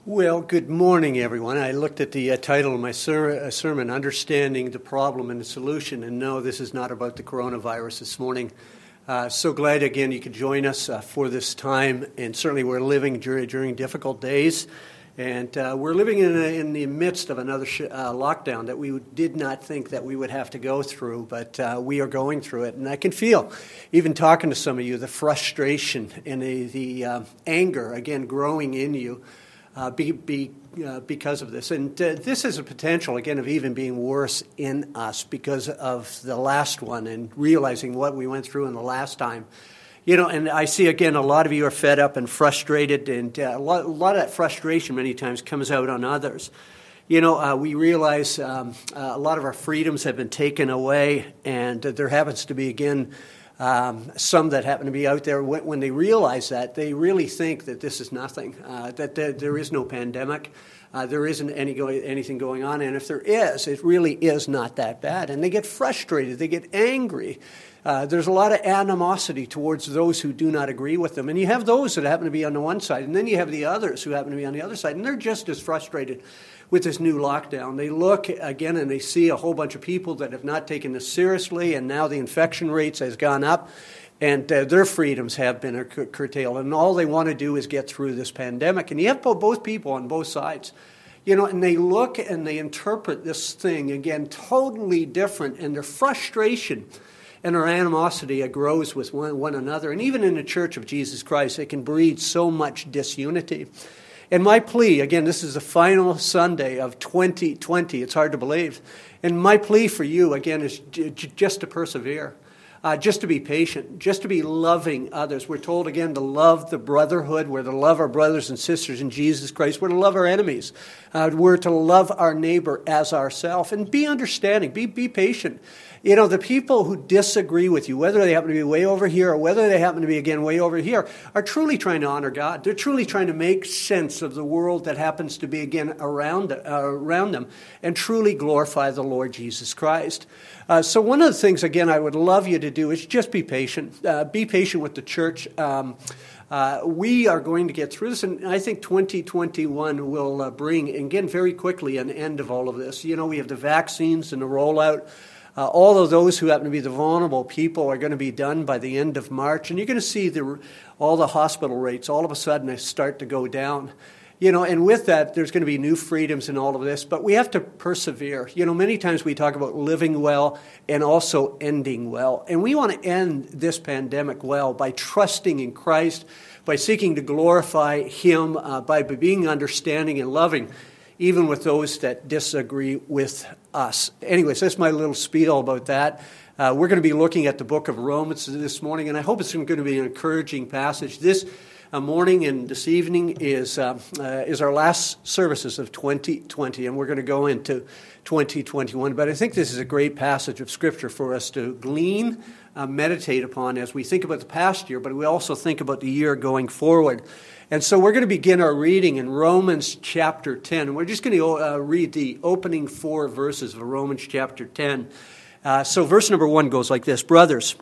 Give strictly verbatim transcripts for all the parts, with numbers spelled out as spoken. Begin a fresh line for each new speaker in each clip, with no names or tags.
Well, good morning, everyone. I looked at the uh, title of my ser- uh, sermon, Understanding the Problem and the Solution, and no, this is not about the coronavirus this morning. Uh, so glad, again, you could join us uh, for this time, and certainly we're living during, during difficult days, and uh, we're living in, a, in the midst of another sh- uh, lockdown that we did not think that we would have to go through, but uh, we are going through it, and I can feel, even talking to some of you, the frustration and the, the uh, anger, again, growing in you. Uh, be, be, uh, because of this. And uh, this is a potential, again, of even being worse in us because of the last one and realizing what we went through in the last time. You know, and I see, again, a lot of you are fed up and frustrated, and uh, a, lot, a lot of that frustration many times comes out on others. You know, uh, we realize um, uh, a lot of our freedoms have been taken away, and uh, there happens to be, again, Um, some that happen to be out there, when, when they realize that, they really think that this is nothing, uh, that there, there is no pandemic, uh, there isn't any go- anything going on, and if there is, it really is not that bad. And they get frustrated, they get angry. Uh, there's a lot of animosity towards those who do not agree with them. And you have those that happen to be on the one side, and then you have the others who happen to be on the other side, and they're just as frustrated with this new lockdown. They look again and they see a whole bunch of people that have not taken this seriously, and now the infection rates has gone up, and uh, their freedoms have been cur- curtailed, and all they want to do is get through this pandemic. And you have both people on both sides, you know, and they look and they interpret this thing again totally different, and their frustration and their animosity grows with one, one another. And even in the Church of Jesus Christ, it can breed so much disunity. And my plea, again, this is the final Sunday of twenty twenty. It's hard to believe. And my plea for you, again, is j- j- just to persevere, uh, just to be patient, just to be loving others. We're told, again, to love the brotherhood. We're to love our brothers and sisters in Jesus Christ. We're to love our enemies. Uh, we're to love our neighbor as ourselves. And be understanding. Be, be patient. You know, the people who disagree with you, whether they happen to be way over here or whether they happen to be, again, way over here, are truly trying to honor God. They're truly trying to make sense of the world that happens to be, again, around, uh, around them and truly glorify the Lord Jesus Christ. Uh, so one of the things, again, I would love you to do is just be patient. Uh, be patient with the church. Um, uh, we are going to get through this, and I think twenty twenty-one will uh, bring, again, very quickly an end of all of this. You know, we have the vaccines and the rollout. Uh, all of those who happen to be the vulnerable people are going to be done by the end of March. And you're going to see the, all the hospital rates all of a sudden start to go down. You know, and with that, there's going to be new freedoms in all of this. But we have to persevere. You know, many times we talk about living well and also ending well. And we want to end this pandemic well by trusting in Christ, by seeking to glorify Him, uh, by being understanding and loving, even with those that disagree with us. Anyways, that's my little spiel about that. Uh, we're going to be looking at the book of Romans this morning, and I hope it's going to be an encouraging passage. This uh, morning and this evening is uh, uh, is our last services of twenty twenty, and we're going to go into twenty twenty-one. But I think this is a great passage of Scripture for us to glean, uh, meditate upon as we think about the past year, but we also think about the year going forward. And so we're going to begin our reading in Romans chapter ten. And we're just going to uh, read the opening four verses of Romans chapter ten. Uh, so verse number one goes like this. Brothers,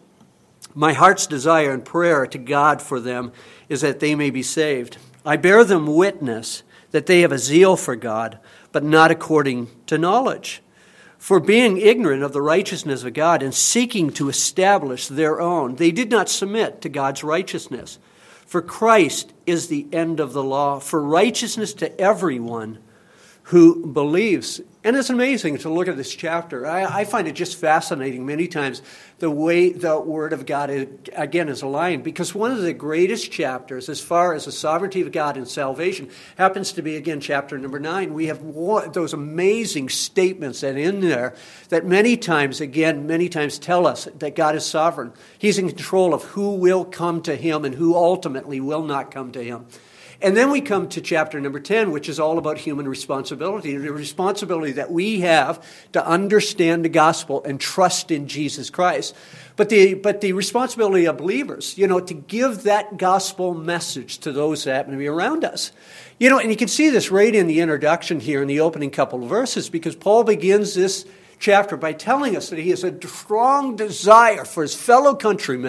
my heart's desire and prayer to God for them is that they may be saved. I bear them witness that they have a zeal for God, but not according to knowledge. For being ignorant of the righteousness of God and seeking to establish their own, they did not submit to God's righteousness. For Christ is the end of the law, for righteousness to everyone who believes. And it's amazing to look at this chapter. I, I find it just fascinating many times the way the Word of God, is, again, is aligned. Because one of the greatest chapters as far as the sovereignty of God and salvation happens to be, again, chapter number nine. We have one, those amazing statements that in there that many times, again, many times tell us that God is sovereign. He's in control of who will come to Him and who ultimately will not come to Him. And then we come to chapter number ten, which is all about human responsibility, the responsibility that we have to understand the gospel and trust in Jesus Christ. But the but the responsibility of believers, you know, to give that gospel message to those that happen to be around us. You know, and you can see this right in the introduction here in the opening couple of verses, because Paul begins this chapter by telling us that he has a strong desire for his fellow countrymen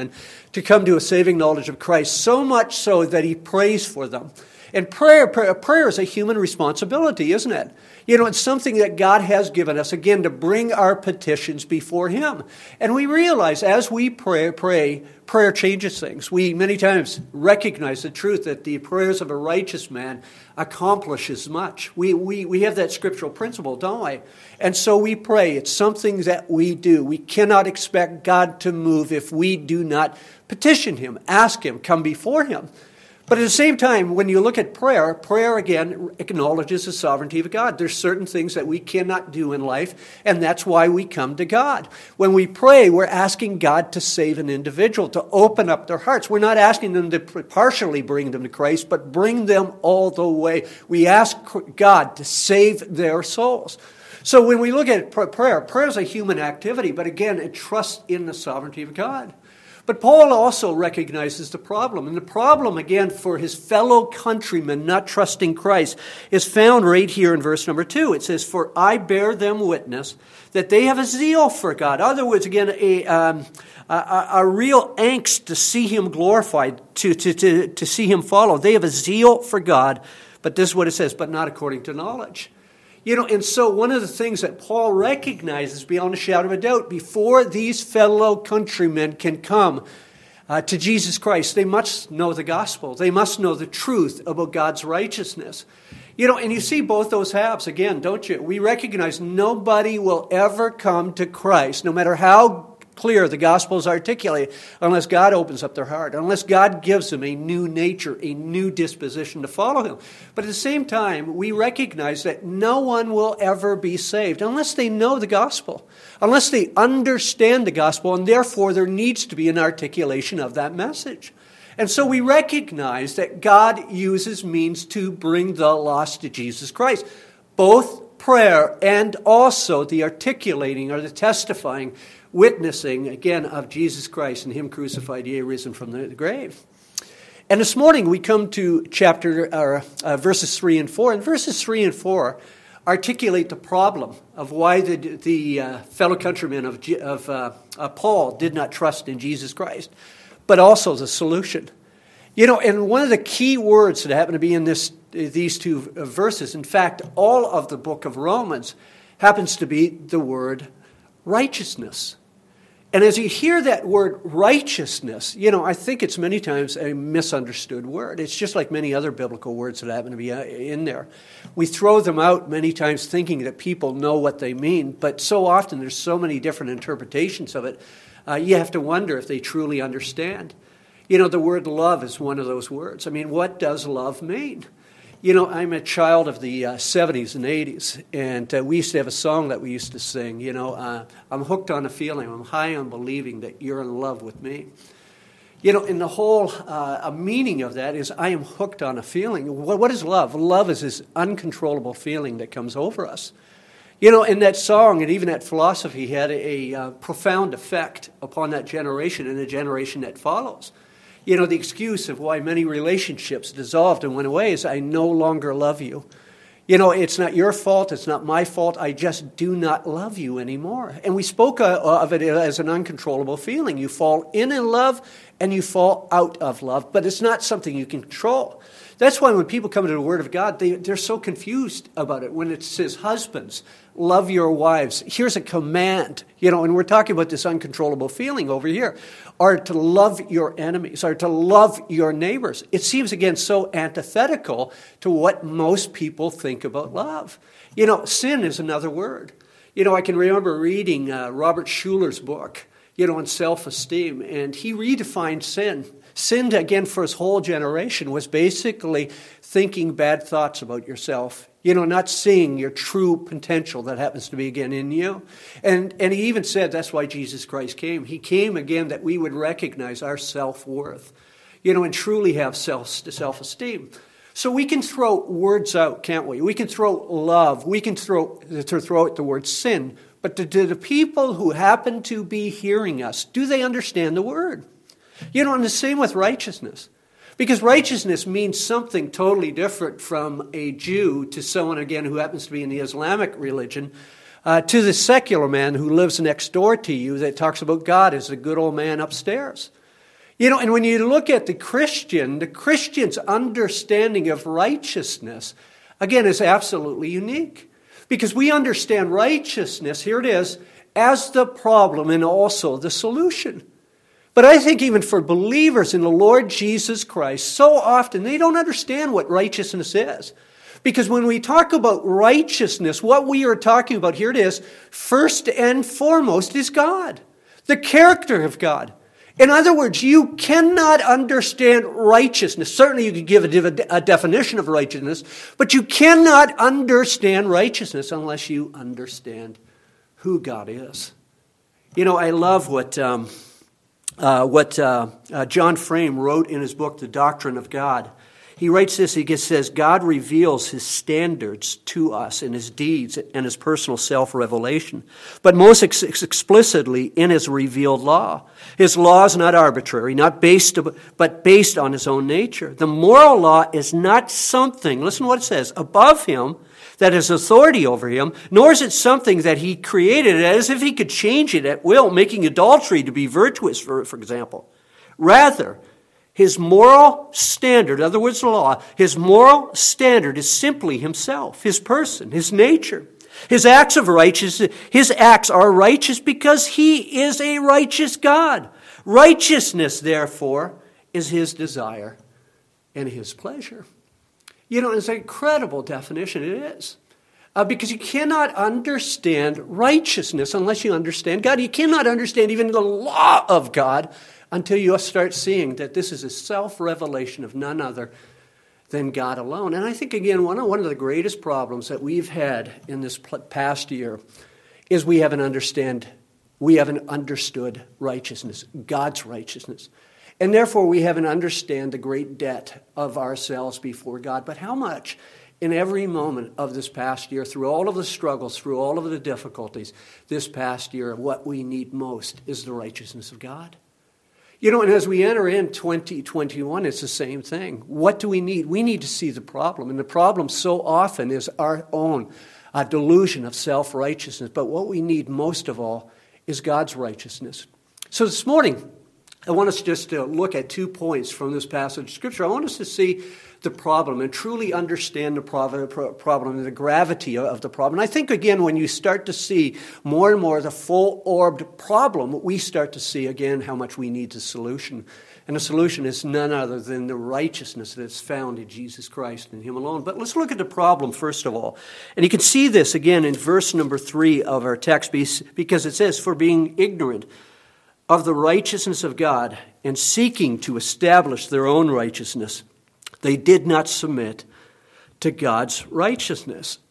to come to a saving knowledge of Christ, so much so that he prays for them. And prayer, prayer, prayer is a human responsibility, isn't it? You know, it's something that God has given us, again, to bring our petitions before him. And we realize as we pray, pray, prayer changes things. We many times recognize the truth that the prayers of a righteous man accomplishes much. We, we, we have that scriptural principle, don't we? And so we pray. It's something that we do. We cannot expect God to move if we do not petition him, ask him, come before him. But at the same time, when you look at prayer, prayer again acknowledges the sovereignty of God. There's certain things that we cannot do in life, and that's why we come to God. When we pray, we're asking God to save an individual, to open up their hearts. We're not asking them to partially bring them to Christ, but bring them all the way. We ask God to save their souls. So when we look at prayer, prayer is a human activity, but again, it trusts in the sovereignty of God. But Paul also recognizes the problem. And the problem, again, for his fellow countrymen not trusting Christ is found right here in verse number two. It says, "For I bear them witness that they have a zeal for God." In other words, again, a, um, a, a real angst to see him glorified, to, to, to, to see him follow. They have a zeal for God. But this is what it says, but not according to knowledge. You know, and so one of the things that Paul recognizes beyond a shadow of a doubt, before these fellow countrymen can come uh, to Jesus Christ, they must know the gospel. They must know the truth about God's righteousness. You know, and you see both those halves again, don't you? We recognize nobody will ever come to Christ, no matter how clear the gospel is articulated, unless God opens up their heart, unless God gives them a new nature, a new disposition to follow him. But at the same time, we recognize that no one will ever be saved unless they know the gospel, unless they understand the gospel, and therefore there needs to be an articulation of that message. And so we recognize that God uses means to bring the lost to Jesus Christ, both prayer and also the articulating or the testifying, witnessing, again, of Jesus Christ and him crucified, yea, risen from the grave. And this morning we come to chapter or uh, verses three and four. And verses three and four articulate the problem of why the, the uh, fellow countrymen of, of uh, uh, Paul did not trust in Jesus Christ, but also the solution. You know, and one of the key words that happen to be in this these two verses, in fact, all of the book of Romans happens to be the word righteousness. And as you hear that word righteousness, you know, I think it's many times a misunderstood word. It's just like many other biblical words that happen to be in there. We throw them out many times thinking that people know what they mean, but so often there's so many different interpretations of it, uh, you have to wonder if they truly understand. You know, the word love is one of those words. I mean, what does love mean? You know, I'm a child of the uh, seventies and eighties, and uh, we used to have a song that we used to sing, you know, uh, I'm hooked on a feeling, I'm high on believing that you're in love with me. You know, and the whole uh, meaning of that is I am hooked on a feeling. What, what is love? Love is this uncontrollable feeling that comes over us. You know, in that song and even that philosophy had a, a uh, profound effect upon that generation and the generation that follows. You know, the excuse of why many relationships dissolved and went away is I no longer love you. You know, it's not your fault. It's not my fault. I just do not love you anymore. And we spoke of it as an uncontrollable feeling. You fall in in love and you fall out of love, but it's not something you can control. That's why when people come to the Word of God, they, they're so confused about it. When it says, husbands, love your wives, here's a command, you know, and we're talking about this uncontrollable feeling over here, or to love your enemies, or to love your neighbors. It seems, again, so antithetical to what most people think about love. You know, sin is another word. You know, I can remember reading uh, Robert Schuller's book, you know, on self-esteem, and he redefined sin. Sin, again, for his whole generation was basically thinking bad thoughts about yourself. You know, not seeing your true potential that happens to be, again, in you. And and he even said that's why Jesus Christ came. He came, again, that we would recognize our self-worth, you know, and truly have self, self-esteem. So we can throw words out, can't we? We can throw love. We can throw, to throw out the word sin. But to, to the people who happen to be hearing us, do they understand the word? You know, and the same with righteousness. Because righteousness means something totally different from a Jew to someone, again, who happens to be in the Islamic religion, uh, to the secular man who lives next door to you that talks about God as the good old man upstairs. You know, and when you look at the Christian, the Christian's understanding of righteousness, again, is absolutely unique. Because we understand righteousness, here it is, as the problem and also the solution. But I think even for believers in the Lord Jesus Christ, so often they don't understand what righteousness is. Because when we talk about righteousness, what we are talking about, here it is, first and foremost is God, the character of God. In other words, you cannot understand righteousness. Certainly you could give a, a definition of righteousness, but you cannot understand righteousness unless you understand who God is. You know, I love what um, uh, what uh, uh, John Frame wrote in his book, The Doctrine of God. He writes this, he says, God reveals his standards to us in his deeds and his personal self-revelation, but most ex- explicitly in his revealed law. His law is not arbitrary, not based, but based on his own nature. The moral law is not something, listen to what it says, above him, that has authority over him, nor is it something that he created as if he could change it at will, making adultery to be virtuous, for, for example. Rather, his moral standard, in other words, the law, his moral standard is simply himself, his person, his nature. His acts of righteousness, his acts are righteous because he is a righteous God. Righteousness, therefore, is his desire and his pleasure. You know, it's an incredible definition, it is. Uh, because you cannot understand righteousness unless you understand God. You cannot understand even the law of God until you start seeing that this is a self-revelation of none other than God alone. And I think, again, one of, one of the greatest problems that we've had in this past year is we haven't understand, we haven't understood righteousness, God's righteousness. And therefore, we haven't understand the great debt of ourselves before God. But how much in every moment of this past year, through all of the struggles, through all of the difficulties, this past year, what we need most is the righteousness of God. You know, and as we enter in twenty twenty-one, it's the same thing. What do we need? We need to see the problem. And the problem so often is our own uh, delusion of self-righteousness. But what we need most of all is God's righteousness. So this morning, I want us just to look at two points from this passage of Scripture. I want us to see the problem and truly understand the problem and the gravity of the problem. And I think, again, when you start to see more and more the full-orbed problem, we start to see, again, how much we need the solution. And the solution is none other than the righteousness that is found in Jesus Christ and him alone. But let's look at the problem, first of all. And you can see this, again, in verse number three of our text, because it says, "For being ignorant of the righteousness of God and seeking to establish their own righteousness, they did not submit to God's righteousness."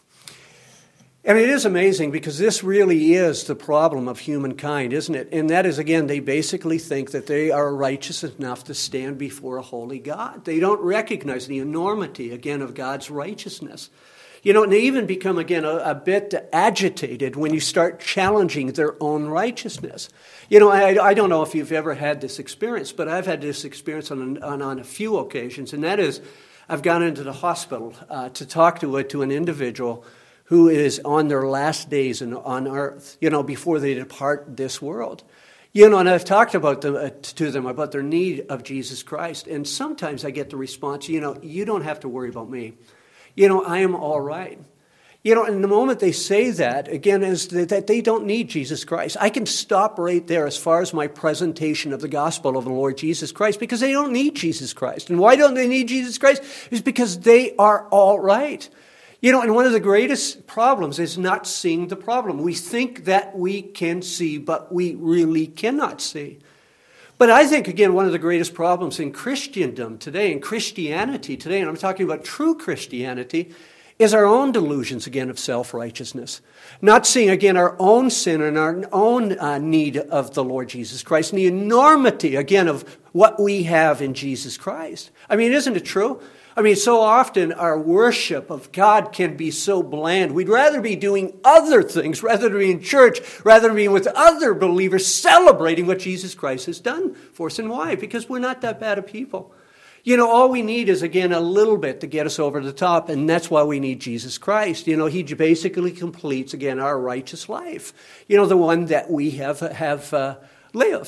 And it is amazing because this really is the problem of humankind, isn't it? And that is, again, they basically think that they are righteous enough to stand before a holy God. They don't recognize the enormity, again, of God's righteousness. You know, and they even become, again, a, a bit agitated when you start challenging their own righteousness. You know, I, I don't know if you've ever had this experience, but I've had this experience on, on, on a few occasions, and that is I've gone into the hospital uh, to talk to, a, to an individual who is on their last days in, on earth, you know, before they depart this world. You know, and I've talked about them, uh, to them about their need of Jesus Christ, and sometimes I get the response, you know, you don't have to worry about me. You know, I am all right. You know, and the moment they say that, again, is that they don't need Jesus Christ. I can stop right there as far as my presentation of the gospel of the Lord Jesus Christ, because they don't need Jesus Christ. And why don't they need Jesus Christ? It's because they are all right. You know, and one of the greatest problems is not seeing the problem. We think that we can see, but we really cannot see. But I think, again, one of the greatest problems in Christendom today, in Christianity today, and I'm talking about true Christianity, is our own delusions, again, of self-righteousness. Not seeing, again, our own sin and our own uh, need of the Lord Jesus Christ, and the enormity, again, of what we have in Jesus Christ. I mean, isn't it true? I mean, so often our worship of God can be so bland. We'd rather be doing other things, rather than be in church, rather than being with other believers, celebrating what Jesus Christ has done for us. And why? Because we're not that bad of people. You know, all we need is, again, a little bit to get us over the top, and that's why we need Jesus Christ. You know, he basically completes, again, our righteous life. You know, the one that we have, have uh, lived.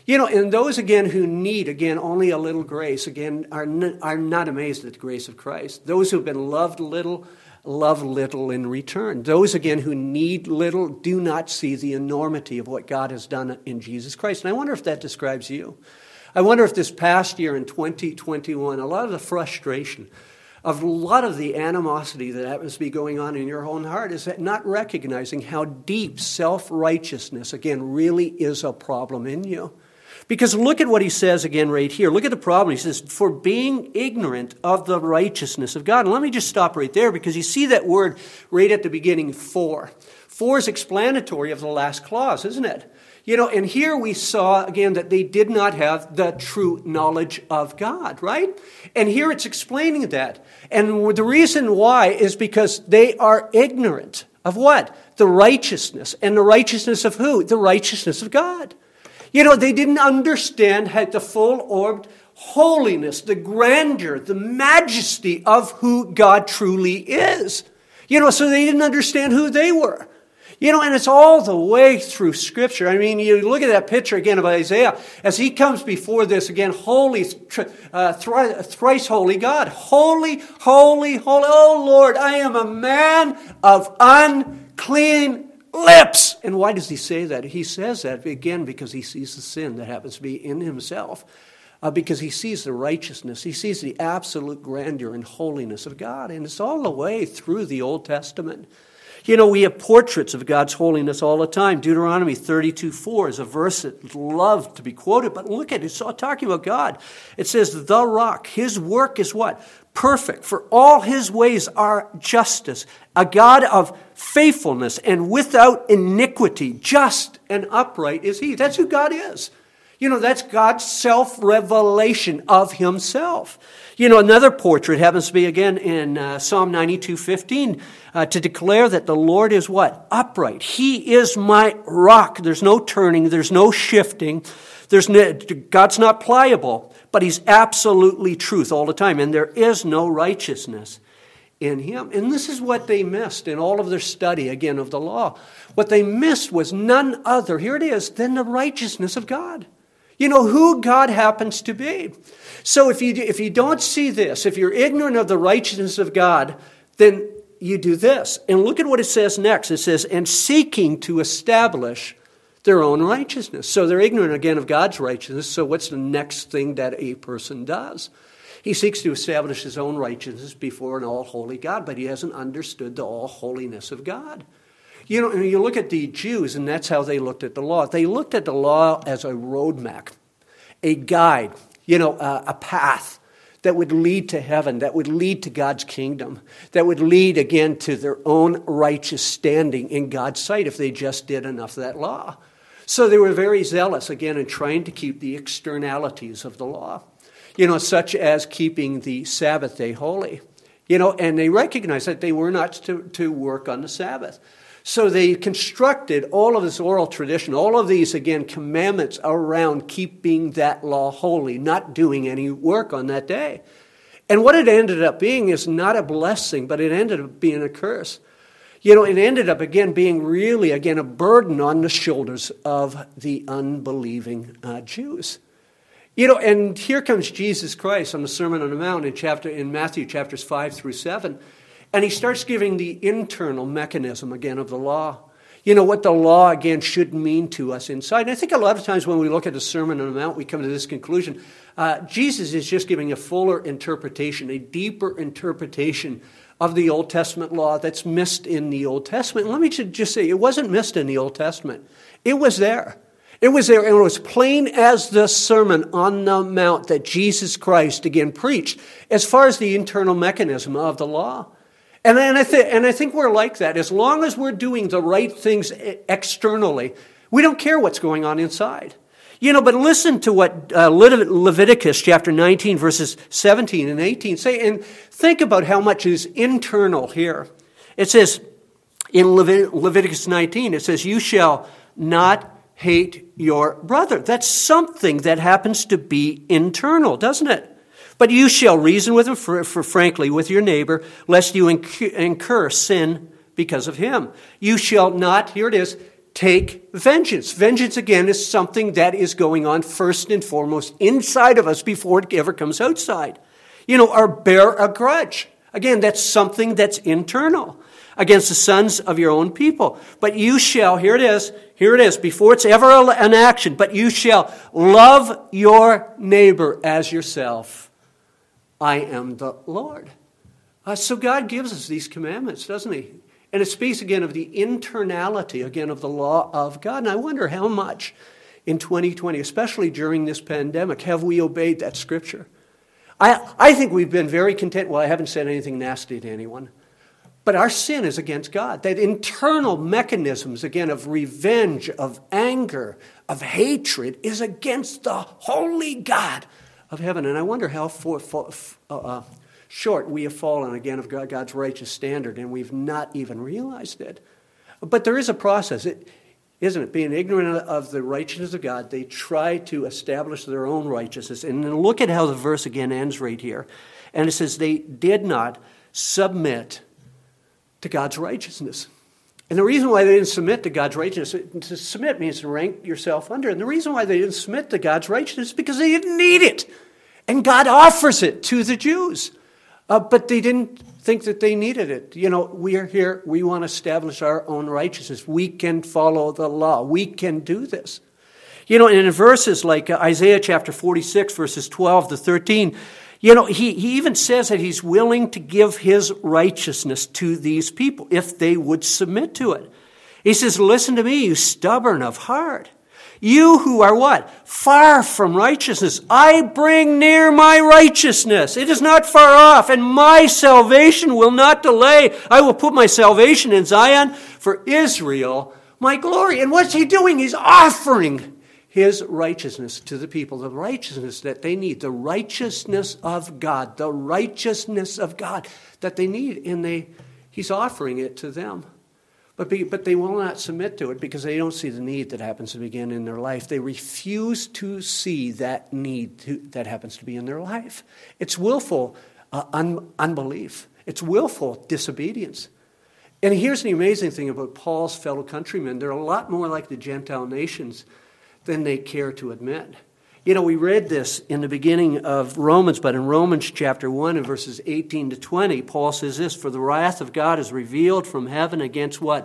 You know, and those, again, who need, again, only a little grace, again, are, n- are not amazed at the grace of Christ. Those who have been loved little, love little in return. Those, again, who need little do not see the enormity of what God has done in Jesus Christ. And I wonder if that describes you. I wonder if this past year in twenty twenty-one, a lot of the frustration, of a lot of the animosity that happens to be going on in your own heart is that not recognizing how deep self-righteousness, again, really is a problem in you. Because look at what he says again right here. Look at the problem. He says, for being ignorant of the righteousness of God. And let me just stop right there, because you see that word right at the beginning, for. For is explanatory of the last clause, isn't it? You know, and here we saw, again, that they did not have the true knowledge of God, right? And here it's explaining that. And the reason why is because they are ignorant of what? The righteousness. And the righteousness of who? The righteousness of God. You know, they didn't understand how the full-orbed holiness, the grandeur, the majesty of who God truly is. You know, so they didn't understand who they were. You know, and it's all the way through Scripture. I mean, you look at that picture again of Isaiah as he comes before this, again, holy, uh, thrice holy God. Holy, holy, holy. Oh, Lord, I am a man of unclean lips. And why does he say that? He says that, again, because he sees the sin that happens to be in himself. Uh, because he sees the righteousness. He sees the absolute grandeur and holiness of God. And it's all the way through the Old Testament. You know, we have portraits of God's holiness all the time. Deuteronomy thirty-two four is a verse that loved to be quoted. But look at it. It's all talking about God. It says, the rock, his work is what? Perfect. For all his ways are justice. A God of faithfulness and without iniquity. Just and upright is he. That's who God is. You know, that's God's self-revelation of himself. You know, another portrait happens to be, again, in uh, Psalm ninety-two fifteen, uh, to declare that the Lord is what? Upright. He is my rock. There's no turning. There's no shifting. There's no, God's not pliable, but he's absolutely truth all the time. And there is no righteousness in him. And this is what they missed in all of their study, again, of the law. What they missed was none other, here it is, than the righteousness of God. You know, who God happens to be. So if you, if you don't see this, if you're ignorant of the righteousness of God, then you do this. And look at what it says next. It says, and seeking to establish their own righteousness. So they're ignorant, again, of God's righteousness. So what's the next thing that a person does? He seeks to establish his own righteousness before an all-holy God, but he hasn't understood the all-holiness of God. You know, and you look at the Jews, and that's how they looked at the law. They looked at the law as a roadmap, a guide, you know, a, a path that would lead to heaven, that would lead to God's kingdom, that would lead, again, to their own righteous standing in God's sight if they just did enough of that law. So they were very zealous, again, in trying to keep the externalities of the law, you know, such as keeping the Sabbath day holy. You know, and they recognized that they were not to, to work on the Sabbath. So they constructed all of this oral tradition, all of these, again, commandments around keeping that law holy, not doing any work on that day. And what it ended up being is not a blessing, but it ended up being a curse. You know, it ended up, again, being really, again, a burden on the shoulders of the unbelieving uh, Jews. You know, and here comes Jesus Christ on the Sermon on the Mount in chapter in Matthew chapters five through seven. And he starts giving the internal mechanism, again, of the law. You know, what the law, again, should mean to us inside. And I think a lot of times when we look at the Sermon on the Mount, we come to this conclusion. Uh, Jesus is just giving a fuller interpretation, a deeper interpretation of the Old Testament law that's missed in the Old Testament. And let me just say, it wasn't missed in the Old Testament. It was there. It was there, and it was plain as the Sermon on the Mount that Jesus Christ, again, preached as far as the internal mechanism of the law. And, and, I th- and I think we're like that. As long as we're doing the right things externally, we don't care what's going on inside. You know, but listen to what uh, Leviticus chapter nineteen, verses seventeen and eighteen say, and think about how much is internal here. It says, in Levit- Leviticus nineteen, it says, you shall not hate your brother. That's something that happens to be internal, doesn't it? But you shall reason with him, for, for frankly, with your neighbor, lest you incur sin because of him. You shall not, here it is, take vengeance. Vengeance, again, is something that is going on first and foremost inside of us before it ever comes outside. You know, or bear a grudge. Again, that's something that's internal against the sons of your own people. But you shall, here it is, here it is, before it's ever an action, but you shall love your neighbor as yourself. I am the Lord. Uh, so God gives us these commandments, doesn't he? And it speaks again of the internality, again, of the law of God. And I wonder how much in twenty twenty, especially during this pandemic, have we obeyed that scripture? I, I think we've been very content. Well, I haven't said anything nasty to anyone. But our sin is against God. That internal mechanisms, again, of revenge, of anger, of hatred, is against the holy God of heaven. And I wonder how for, for, uh, uh, short we have fallen, again, of God's righteous standard, and we've not even realized it. But there is a process, it, isn't it? Being ignorant of the righteousness of God, they try to establish their own righteousness. And then look at how the verse again ends right here. And it says, they did not submit to God's righteousness. And the reason why they didn't submit to God's righteousness, to submit means to rank yourself under. And the reason why they didn't submit to God's righteousness is because they didn't need it. And God offers it to the Jews. Uh, but they didn't think that they needed it. You know, we are here, we want to establish our own righteousness. We can follow the law. We can do this. You know, and in verses like uh, Isaiah chapter forty-six, verses twelve to thirteen, you know, he, he even says that he's willing to give his righteousness to these people if they would submit to it. He says, listen to me, you stubborn of heart. You who are what? Far from righteousness. I bring near my righteousness. It is not far off, and my salvation will not delay. I will put my salvation in Zion, for Israel my glory. And what's he doing? He's offering his righteousness to the people, the righteousness that they need, the righteousness of God, the righteousness of God that they need, and they he's offering it to them. But, be, but they will not submit to it because they don't see the need that happens to begin in their life. They refuse to see that need to, that happens to be in their life. It's willful uh, un, unbelief. It's willful disobedience. And here's the amazing thing about Paul's fellow countrymen. They're a lot more like the Gentile nations than they care to admit. You know, we read this in the beginning of Romans, but in Romans chapter one and verses eighteen to twenty, Paul says this, for the wrath of God is revealed from heaven against what?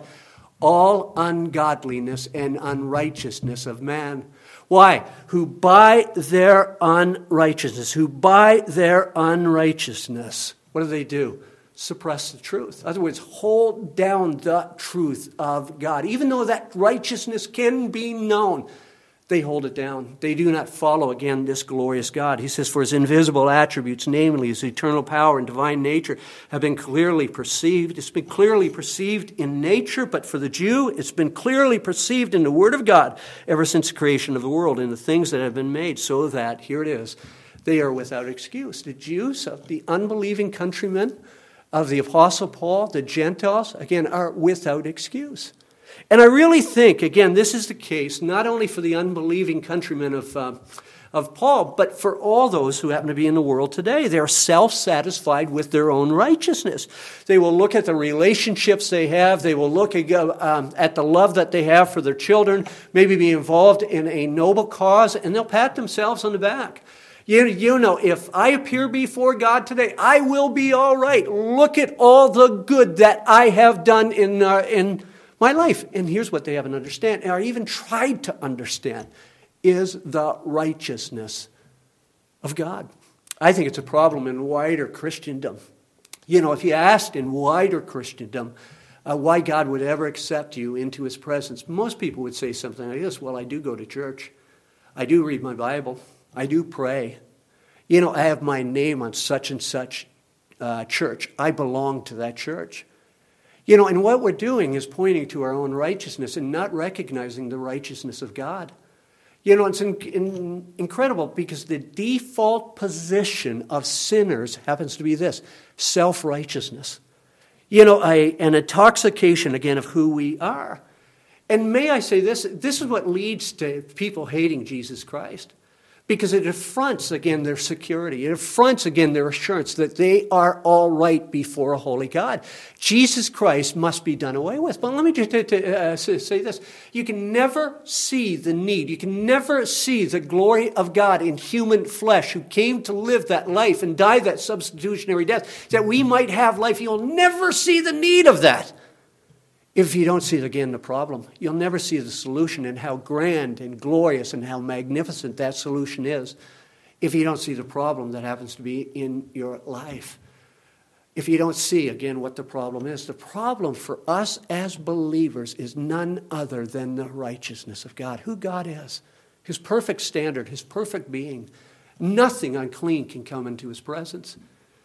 All ungodliness and unrighteousness of man. Why? Who by their unrighteousness, who by their unrighteousness, what do they do? Suppress the truth. In other words, hold down the truth of God. Even though that righteousness can be known, they hold it down. They do not follow, again, this glorious God. He says, for his invisible attributes, namely his eternal power and divine nature, have been clearly perceived. It's been clearly perceived in nature, but for the Jew, it's been clearly perceived in the Word of God ever since the creation of the world, in the things that have been made, so that, here it is, they are without excuse. The Jews, the unbelieving countrymen of the Apostle Paul, the Gentiles, again, are without excuse. And I really think, again, this is the case not only for the unbelieving countrymen of, uh, of Paul, but for all those who happen to be in the world today. They're self-satisfied with their own righteousness. They will look at the relationships they have. They will look at, um, at the love that they have for their children, maybe be involved in a noble cause, and they'll pat themselves on the back. You, you know, if I appear before God today, I will be all right. Look at all the good that I have done in uh, in my life. And here's what they haven't understand, or even tried to understand, is the righteousness of God. I think it's a problem in wider Christendom. You know, if you asked in wider Christendom uh, why God would ever accept you into his presence, most people would say something like this, well, I do go to church. I do read my Bible. I do pray. You know, I have my name on such and such uh, church. I belong to that church. You know, and what we're doing is pointing to our own righteousness and not recognizing the righteousness of God. You know, it's in, in, incredible because the default position of sinners happens to be this, self-righteousness. You know, a, an intoxication, again, of who we are. And may I say this, this is what leads to people hating Jesus Christ. Because it affronts, again, their security. It affronts, again, their assurance that they are all right before a holy God. Jesus Christ must be done away with. But let me just uh, say this. You can never see the need. You can never see the glory of God in human flesh who came to live that life and die that substitutionary death, that we might have life. You'll never see the need of that. If you don't see, again, the problem, you'll never see the solution and how grand and glorious and how magnificent that solution is if you don't see the problem that happens to be in your life. If you don't see, again, what the problem is. The problem for us as believers is none other than the righteousness of God, who God is, his perfect standard, his perfect being. Nothing unclean can come into his presence.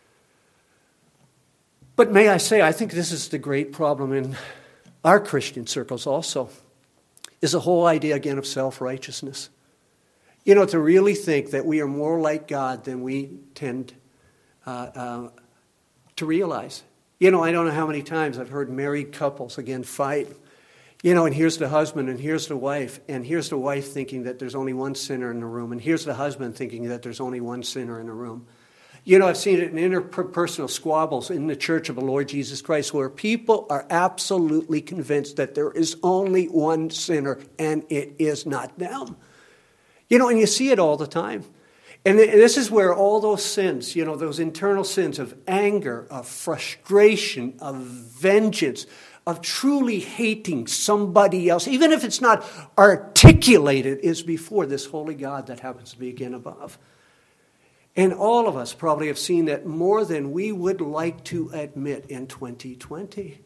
But may I say, I think this is the great problem in our Christian circles also, is the whole idea again of self-righteousness. You know, to really think that we are more like God than we tend uh, uh, to realize. You know, I don't know how many times I've heard married couples, again, fight. You know, and here's the husband and here's the wife, and here's the wife thinking that there's only one sinner in the room, and here's the husband thinking that there's only one sinner in the room. You know, I've seen it in interpersonal squabbles in the church of the Lord Jesus Christ where people are absolutely convinced that there is only one sinner and it is not them. You know, and you see it all the time. And this is where all those sins, you know, those internal sins of anger, of frustration, of vengeance, of truly hating somebody else, even if it's not articulated, is before this holy God that happens to be again above. And all of us probably have seen that more than we would like to admit in twenty twenty.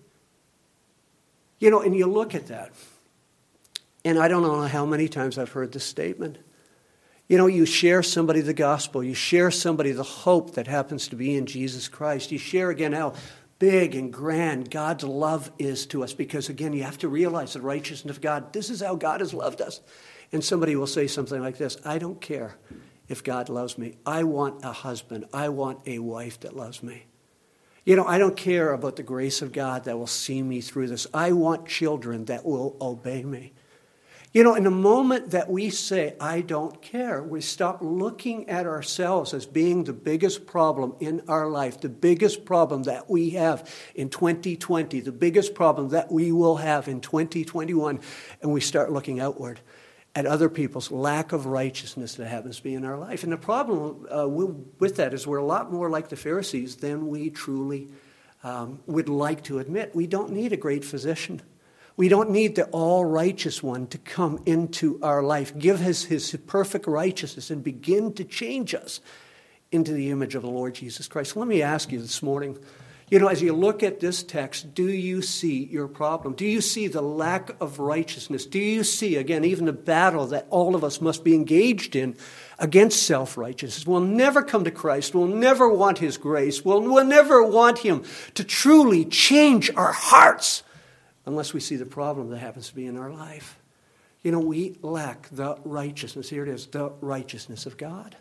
You know, and you look at that, and I don't know how many times I've heard this statement. You know, you share somebody the gospel, you share somebody the hope that happens to be in Jesus Christ. You share again how big and grand God's love is to us, because again, you have to realize the righteousness of God. This is how God has loved us. And somebody will say something like this: I don't care if God loves me. I want a husband. I want a wife that loves me. You know, I don't care about the grace of God that will see me through this. I want children that will obey me. You know, in the moment that we say, I don't care, we stop looking at ourselves as being the biggest problem in our life, the biggest problem that we have in twenty twenty, the biggest problem that we will have in twenty twenty-one, and we start looking outward at other people's lack of righteousness that happens to be in our life. And the problem uh, with that is we're a lot more like the Pharisees than we truly um, would like to admit. We don't need a great physician. We don't need the all-righteous one to come into our life, give us his perfect righteousness, and begin to change us into the image of the Lord Jesus Christ. Let me ask you this morning, you know, as you look at this text, do you see your problem? Do you see the lack of righteousness? Do you see, again, even the battle that all of us must be engaged in against self-righteousness? We'll never come to Christ. We'll never want his grace. We'll, we'll never want him to truly change our hearts unless we see the problem that happens to be in our life. You know, we lack the righteousness. Here it is, the righteousness of God.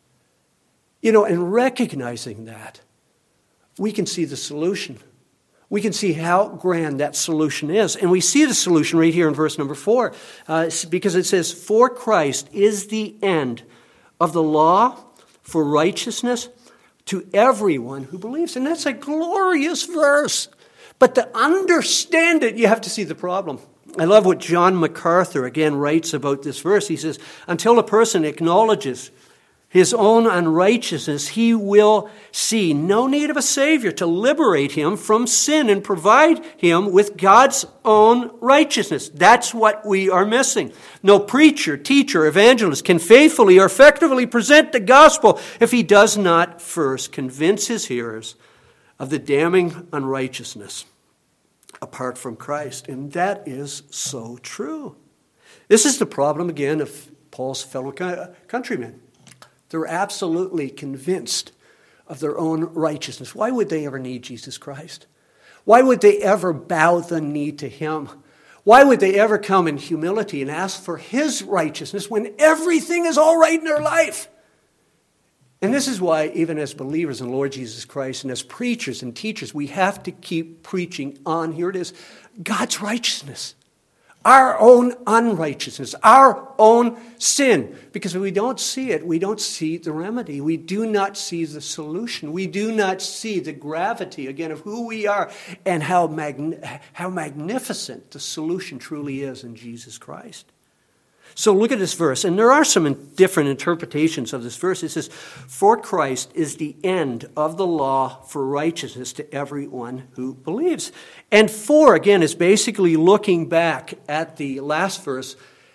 You know, and recognizing that, we can see the solution. We can see how grand that solution is. And we see the solution right here in verse number four, uh, because it says, for Christ is the end of the law for righteousness to everyone who believes. And that's a glorious verse. But to understand it, you have to see the problem. I love what John MacArthur again writes about this verse. He says, until a person acknowledges his own unrighteousness, he will see no need of a Savior to liberate him from sin and provide him with God's own righteousness. That's what we are missing. No preacher, teacher, evangelist can faithfully or effectively present the gospel if he does not first convince his hearers of the damning unrighteousness apart from Christ. And that is so true. This is the problem, again, of Paul's fellow countrymen. They're absolutely convinced of their own righteousness. Why would they ever need Jesus Christ? Why would they ever bow the knee to him? Why would they ever come in humility and ask for his righteousness when everything is all right in their life? And this is why, even as believers in the Lord Jesus Christ and as preachers and teachers, we have to keep preaching on, here it is, God's righteousness. our own unrighteousness, our own sin. Because if we don't see it, we don't see the remedy. We do not see the solution. We do not see the gravity, again, of who we are and how, magn- how magnificent the solution truly is in Jesus Christ. So look at this verse, and there are some different interpretations of this verse. It says, for Christ is the end of the law for righteousness to everyone who believes. And for, again, is basically looking back at the last verse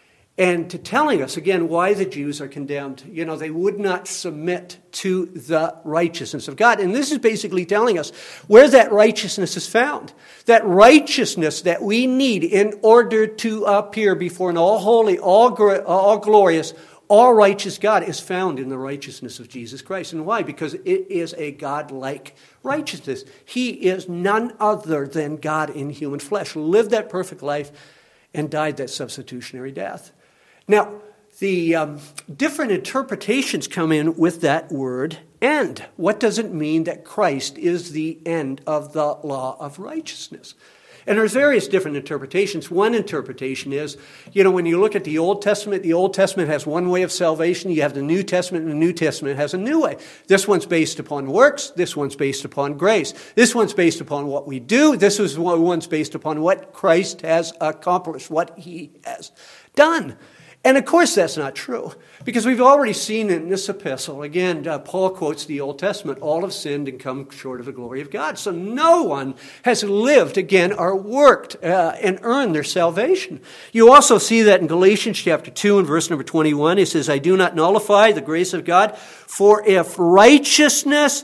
and to telling us, again, why the Jews are condemned. You know, they would not submit to the righteousness of God. And this is basically telling us where that righteousness is found. That righteousness that we need in order to appear before an all-holy, all-gr- all-glorious, all-righteous God is found in the righteousness of Jesus Christ. And why? Because it is a God-like righteousness. He is none other than God in human flesh, lived that perfect life and died that substitutionary death. Now, the um, different interpretations come in with that word end. What does it mean that Christ is the end of the law of righteousness? And there's various different interpretations. One interpretation is, you know, when you look at the Old Testament, the Old Testament has one way of salvation. You have the New Testament, and the New Testament has a new way. This one's based upon works. This one's based upon grace. This one's based upon what we do. This is one's based upon what Christ has accomplished, what he has done. And of course that's not true, because we've already seen in this epistle, again, uh, Paul quotes the Old Testament, all have sinned and come short of the glory of God. So no one has lived, again, or worked uh, and earned their salvation. You also see that in Galatians chapter two and verse number twenty-one. It says, I do not nullify the grace of God, for if righteousness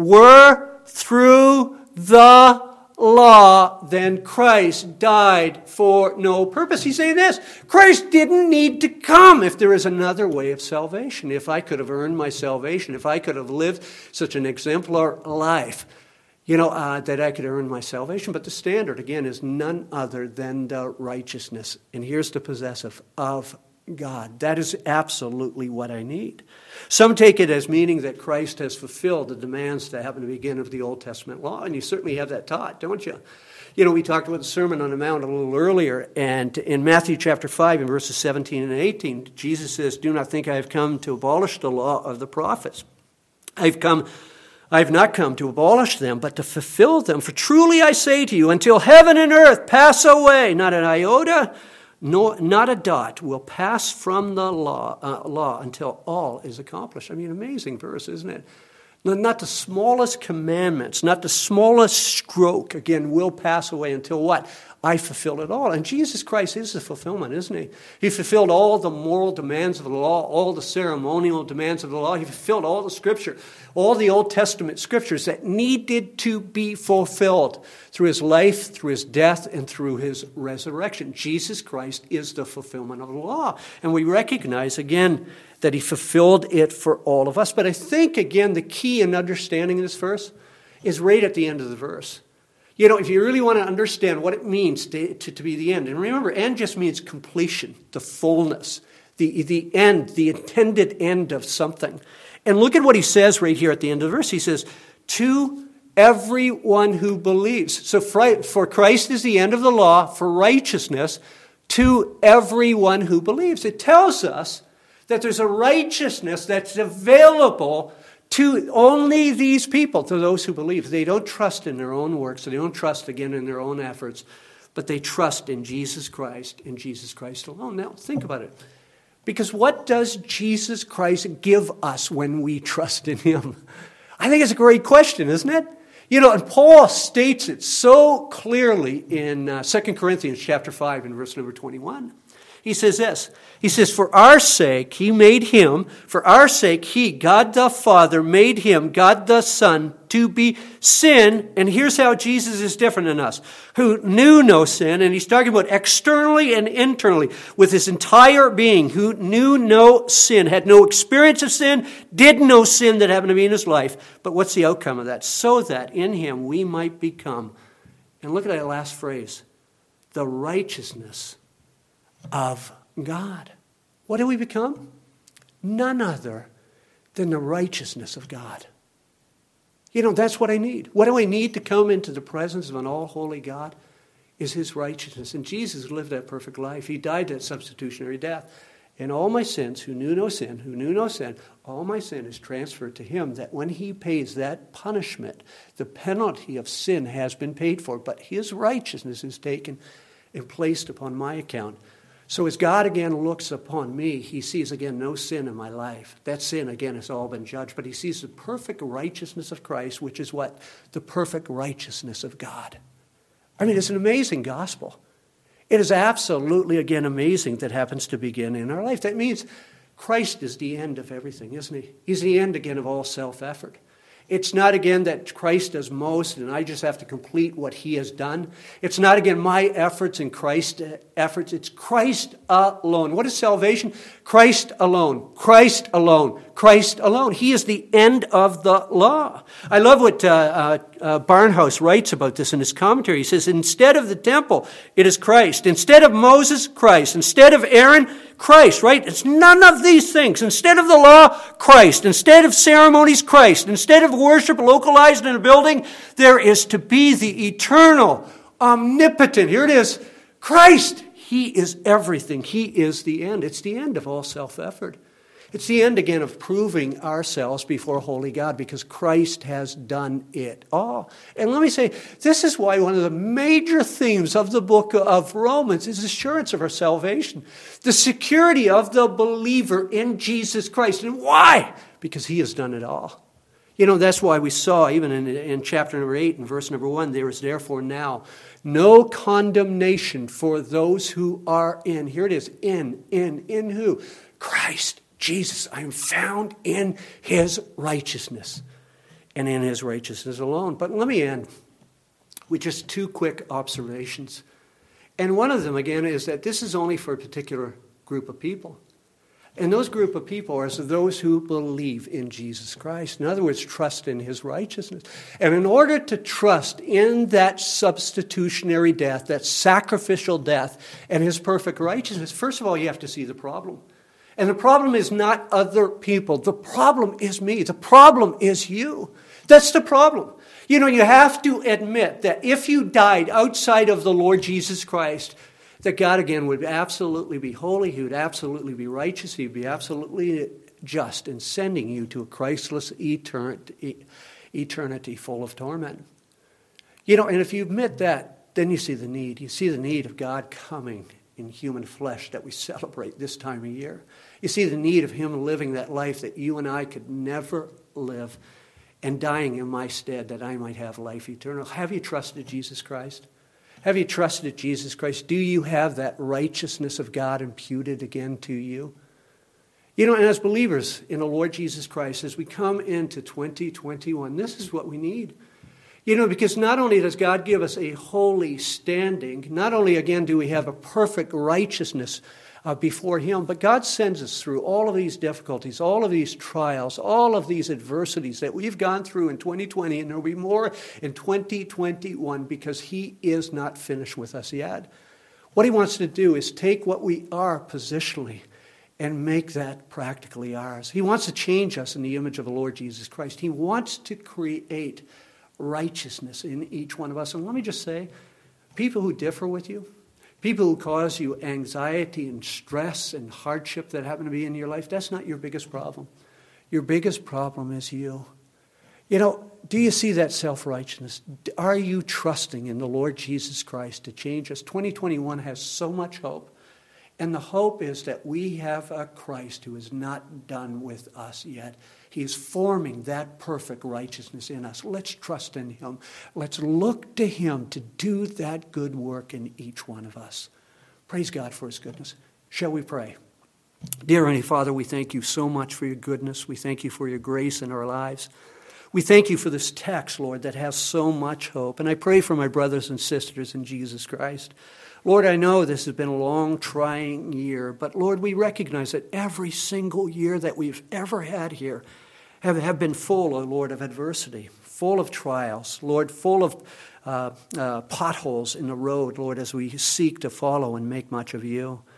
were through the law, then Christ died for no purpose. He's saying this, Christ didn't need to come if there is another way of salvation. If I could have earned my salvation, if I could have lived such an exemplar life, you know, uh, that I could earn my salvation. But the standard, again, is none other than the righteousness. And here's the possessive of God. That is absolutely what I need. Some take it as meaning that Christ has fulfilled the demands that happen to begin of the Old Testament law, and you certainly have that taught, don't you? You know, we talked about the Sermon on the Mount a little earlier, and in Matthew chapter five, in verses seventeen and eighteen, Jesus says, do not think I have come to abolish the law of the prophets. I've come, I have not come to abolish them, but to fulfill them. For truly I say to you, until heaven and earth pass away, not an iota, No, not a dot will pass from the law, uh, law until all is accomplished. I mean, amazing verse, isn't it? Not the smallest commandments, not the smallest stroke, again, will pass away until what? I fulfill it all. And Jesus Christ is the fulfillment, isn't he? He fulfilled all the moral demands of the law, all the ceremonial demands of the law. He fulfilled all the scripture, all the Old Testament scriptures that needed to be fulfilled through his life, through his death, and through his resurrection. Jesus Christ is the fulfillment of the law. And we recognize, again, that he fulfilled it for all of us. But I think, again, the key in understanding this verse is right at the end of the verse. You know, if you really want to understand what it means to, to, to be the end, and remember, end just means completion, the fullness, the, the end, the intended end of something. And look at what he says right here at the end of the verse. He says, to everyone who believes. So for Christ is the end of the law for righteousness to everyone who believes. It tells us that there's a righteousness that's available to only these people, to those who believe. They don't trust in their own works. They don't trust, again, in their own efforts. But they trust in Jesus Christ and Jesus Christ alone. Now, think about it. Because what does Jesus Christ give us when we trust in him? I think it's a great question, isn't it? You know, and Paul states it so clearly in uh, Second Corinthians chapter five and verse number twenty-one. He says this, he says, for our sake, he made him, for our sake, he, God the Father, made him, God the Son, to be sin. And here's how Jesus is different than us, who knew no sin. And he's talking about externally and internally with his entire being, who knew no sin, had no experience of sin, did no sin that happened to be in his life. But what's the outcome of that? So that in him we might become, and look at that last phrase, the righteousness of God. What do we become? None other than the righteousness of God. You know, that's what I need. What do I need to come into the presence of an all-holy God? is his righteousness. And Jesus lived that perfect life. He died that substitutionary death. And all my sins, who knew no sin, who knew no sin, all my sin is transferred to him, that when he pays that punishment, the penalty of sin has been paid for, but his righteousness is taken and placed upon my account. So as God again looks upon me, he sees again no sin in my life. That sin again has all been judged, but he sees the perfect righteousness of Christ, which is what? The perfect righteousness of God. I mean, it's an amazing gospel. It is absolutely, again, amazing that happens to begin in our life. That means Christ is the end of everything, isn't he? He's the end, again, of all self-effort. It's not, again, that Christ does most and I just have to complete what he has done. It's not, again, my efforts and Christ's efforts. It's Christ alone. What is salvation? Christ alone. Christ alone. Christ alone. He is the end of the law. I love what uh, uh, uh, Barnhouse writes about this in his commentary. He says, instead of the temple, it is Christ. Instead of Moses, Christ. Instead of Aaron, Christ, right? It's none of these things. Instead of the law, Christ. Instead of ceremonies, Christ. Instead of worship localized in a building, there is to be the eternal, omnipotent, here it is, Christ. He is everything. He is the end. It's the end of all self-effort. It's the end, again, of proving ourselves before holy God, because Christ has done it all. And let me say, this is why one of the major themes of the book of Romans is assurance of our salvation. The security of the believer in Jesus Christ. And why? Because he has done it all. You know, that's why we saw, even in, in chapter number eight and verse number one, there is therefore now no condemnation for those who are in. Here it is, in, in, in who? Christ Jesus. I am found in his righteousness and in his righteousness alone. But let me end with just two quick observations. And one of them, again, is that this is only for a particular group of people. And those group of people are those who believe in Jesus Christ. In other words, trust in his righteousness. And in order to trust in that substitutionary death, that sacrificial death, and his perfect righteousness, first of all, you have to see the problem. And the problem is not other people. The problem is me. The problem is you. That's the problem. You know, you have to admit that if you died outside of the Lord Jesus Christ, that God, again, would absolutely be holy. He would absolutely be righteous. He would be absolutely just in sending you to a Christless eternity, eternity full of torment. You know, and if you admit that, then you see the need. You see the need of God coming in human flesh that we celebrate this time of year. You see the need of him living that life that you and I could never live and dying in my stead that I might have life eternal. Have you trusted Jesus Christ? Have you trusted Jesus Christ? Do you have that righteousness of God imputed again to you? You know, and as believers in the Lord Jesus Christ, as we come into twenty twenty-one, this is what we need. You know, because not only does God give us a holy standing, not only, again, do we have a perfect righteousness uh, before him, but God sends us through all of these difficulties, all of these trials, all of these adversities that we've gone through in twenty twenty, and there will be more in twenty twenty-one because he is not finished with us yet. What he wants to do is take what we are positionally and make that practically ours. He wants to change us in the image of the Lord Jesus Christ. He wants to create righteousness in each one of us. And let me just say, people who differ with you, people who cause you anxiety and stress and hardship that happen to be in your life, that's not your biggest problem. Your biggest problem is you. You know, do you see that self-righteousness? Are you trusting in the Lord Jesus Christ to change us? twenty twenty-one has so much hope. And the hope is that we have a Christ who is not done with us yet. He is forming that perfect righteousness in us. Let's trust in him. Let's look to him to do that good work in each one of us. Praise God for his goodness. Shall we pray? Dear Heavenly Father, we thank you so much for your goodness. We thank you for your grace in our lives. We thank you for this text, Lord, that has so much hope. And I pray for my brothers and sisters in Jesus Christ. Lord, I know this has been a long, trying year, but Lord, we recognize that every single year that we've ever had here have, have been full, oh Lord, of adversity, full of trials, Lord, full of uh, uh, potholes in the road, Lord, as we seek to follow and make much of you.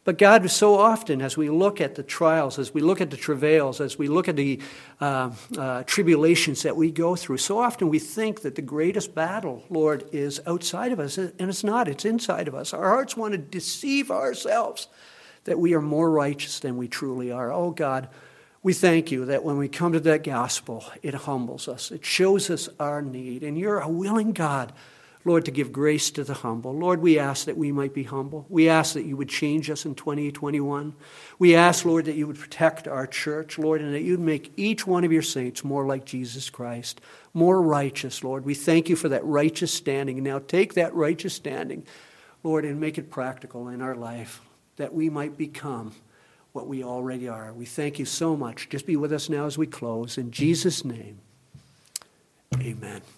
But God, so often as we look at the trials, as we look at the travails, as we look at the uh, uh, tribulations that we go through, so often we think that the greatest battle, Lord, is outside of us, and it's not. It's inside of us. Our hearts want to deceive ourselves that we are more righteous than we truly are. Oh, God, we thank you that when we come to that gospel, it humbles us. It shows us our need, and you're a willing God, Lord, to give grace to the humble. Lord, we ask that we might be humble. We ask that you would change us in twenty twenty-one. We ask, Lord, that you would protect our church, Lord, and that you'd make each one of your saints more like Jesus Christ, more righteous, Lord. We thank you for that righteous standing. Now take that righteous standing, Lord, and make it practical in our life, that we might become what we already are. We thank you so much. Just be with us now as we close. In Jesus' name, amen.